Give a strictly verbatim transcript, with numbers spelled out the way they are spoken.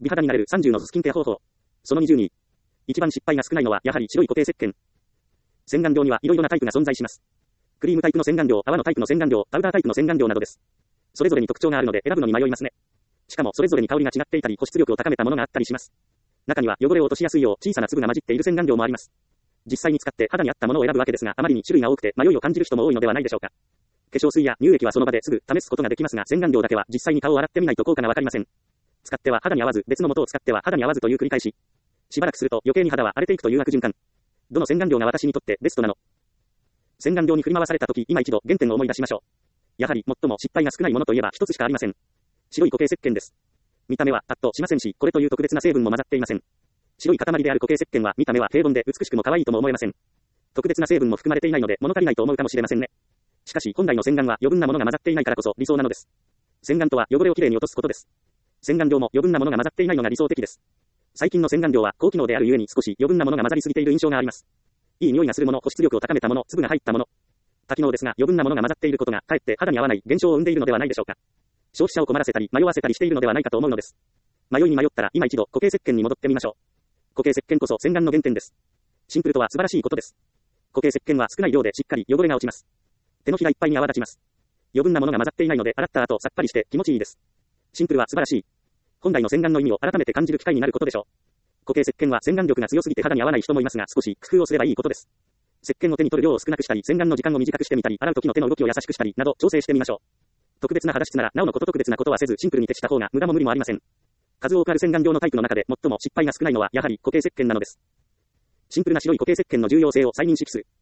美肌になれるさんじゅうのスキンケア方法。そのにじゅうに。一番失敗が少ないのはやはり白い固形石鹸。洗顔料には色々なタイプが存在します。クリームタイプの洗顔料、泡のタイプの洗顔料、パウダータイプの洗顔料などです。それぞれに特徴があるので選ぶのに迷いますね。しかもそれぞれに香りが違っていたり保湿力を高めたものがあったりします。中には汚れを落としやすいよう小さな粒が混じっている洗顔料もあります。実際に使って肌に合ったものを選ぶわけですが、あまりに種類が多くて迷いを感じる人も多いのではないでしょうか。化粧水や乳液はその場ですぐ試すことができますが、洗顔料だけは実際に顔を洗ってみないと効果がわかりません。使っては肌に合わず、別の元を使っては肌に合わずという繰り返し。しばらくすると余計に肌は荒れていくという悪循環。どの洗顔料が私にとってベストなの？洗顔料に振り回された時、今一度原点を思い出しましょう。やはり最も失敗が少ないものといえば一つしかありません。白い固形石鹸です。見た目はパッとしませんし、これという特別な成分も混ざっていません。白い塊である固形石鹸は見た目は平凡で美しくも可愛いとも思えません。特別な成分も含まれていないので物足りないと思うかもしれませんね。しかし本来の洗顔は余分なものが混ざっていないからこそ理想なのです。洗顔とは汚れをきれいに落とすことです。洗顔料も余分なものが混ざっていないのが理想的です。最近の洗顔料は高機能であるゆえに少し余分なものが混ざりすぎている印象があります。いい匂いがするもの、保湿力を高めたもの、粒が入ったもの。多機能ですが余分なものが混ざっていることがかえって肌に合わない現象を生んでいるのではないでしょうか。消費者を困らせたり迷わせたりしているのではないかと思うのです。迷いに迷ったら今一度固形石鹸に戻ってみましょう。固形石鹸こそ洗顔の原点です。シンプルとは素晴らしいことです。固形石鹸は少ない量でしっかり汚れが落ちます。手のひらいっぱいに泡立ちます。余分なものが混ざっていないので洗った後さっぱりして気持ちいいです。シンプルは素晴らしい。本来の洗顔の意味を改めて感じる機会になることでしょう。固形石鹸は洗顔力が強すぎて肌に合わない人もいますが、少し工夫をすればいいことです。石鹸を手に取る量を少なくしたり、洗顔の時間を短くしてみたり、洗う時の手の動きを優しくしたりなど調整してみましょう。特別な肌質ならなおのこと特別なことはせずシンプルに徹した方が無駄も無理もありません。数多くある洗顔料のタイプの中で最も失敗が少ないのはやはり固形石鹸なのです。シンプルな白い固形石鹸の重要性を再認識する。